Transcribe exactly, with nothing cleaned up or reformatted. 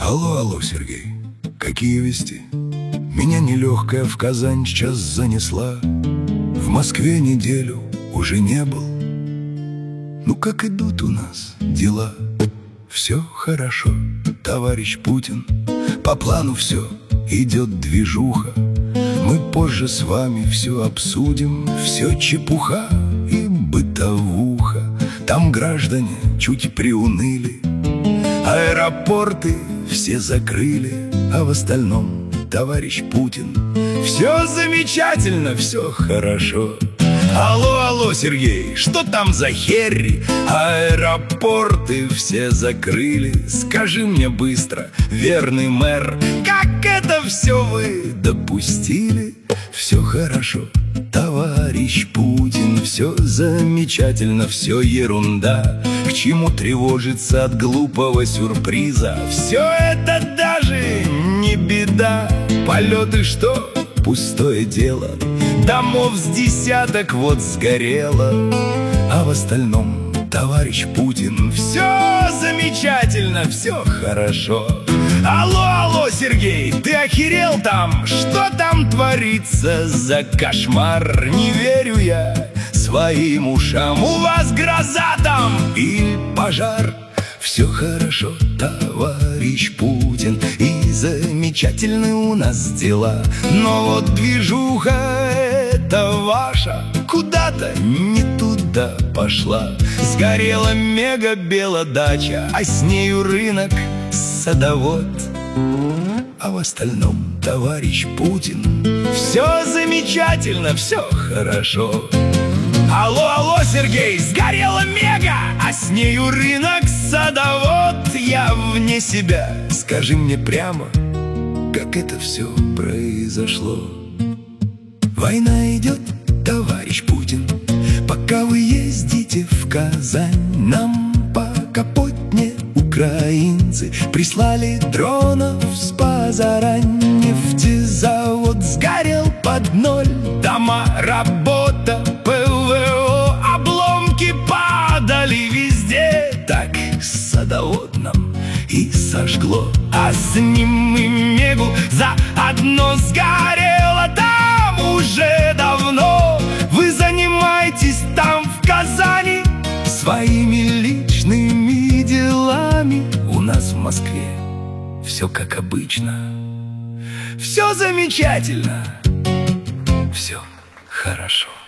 Алло, алло, Сергей, какие вести? Меня нелегкая в Казань сейчас занесла. В Москве неделю уже не был. Ну как идут у нас дела? Все хорошо, товарищ Путин. По плану все, идет движуха. Мы позже с вами все обсудим. Все чепуха и бытовуха. Там граждане чуть приуныли. Аэропорты все закрыли. А в остальном, товарищ Путин, все замечательно, все хорошо. Алло, алло, Сергей, что там за херри? Аэропорты все закрыли. Скажи мне быстро, верный мэр, как это все вы допустили? Все хорошо, товарищ Путин, все замечательно, все ерунда. К чему тревожиться от глупого сюрприза? Все это даже не беда. Полеты что? Пустое дело. Домов с десяток вот сгорело. А в остальном, товарищ Путин, все замечательно, все хорошо. Алло, алло, Сергей, ты охерел там? Что там творится за кошмар? Не верю я своим ушам. У вас гроза там или пожар? Все хорошо, товарищ Путин, и замечательны у нас дела. Но вот движуха эта ваша куда-то не туда пошла. Сгорела мега-белодача, а с нею рынок, садовод. А в остальном, товарищ Путин, все замечательно, все хорошо. Алло, алло, Сергей, сгорела мега, а с нею рынок, садовод. Я вне себя, скажи мне прямо, как это все произошло. Война идет, товарищ Путин, пока вы ездите в Казань. Нам пока потне украинцы прислали дронов с позарань. Нефтезавод сгорел под ноль, дома, работа, ПВО, обломки падали везде. Так садовод нам и сожгло, а с ним и мегу заодно сгорело там уже давно. Вы занимаетесь там в Казани своими личными делами. У нас в Москве все как обычно, все замечательно, все хорошо.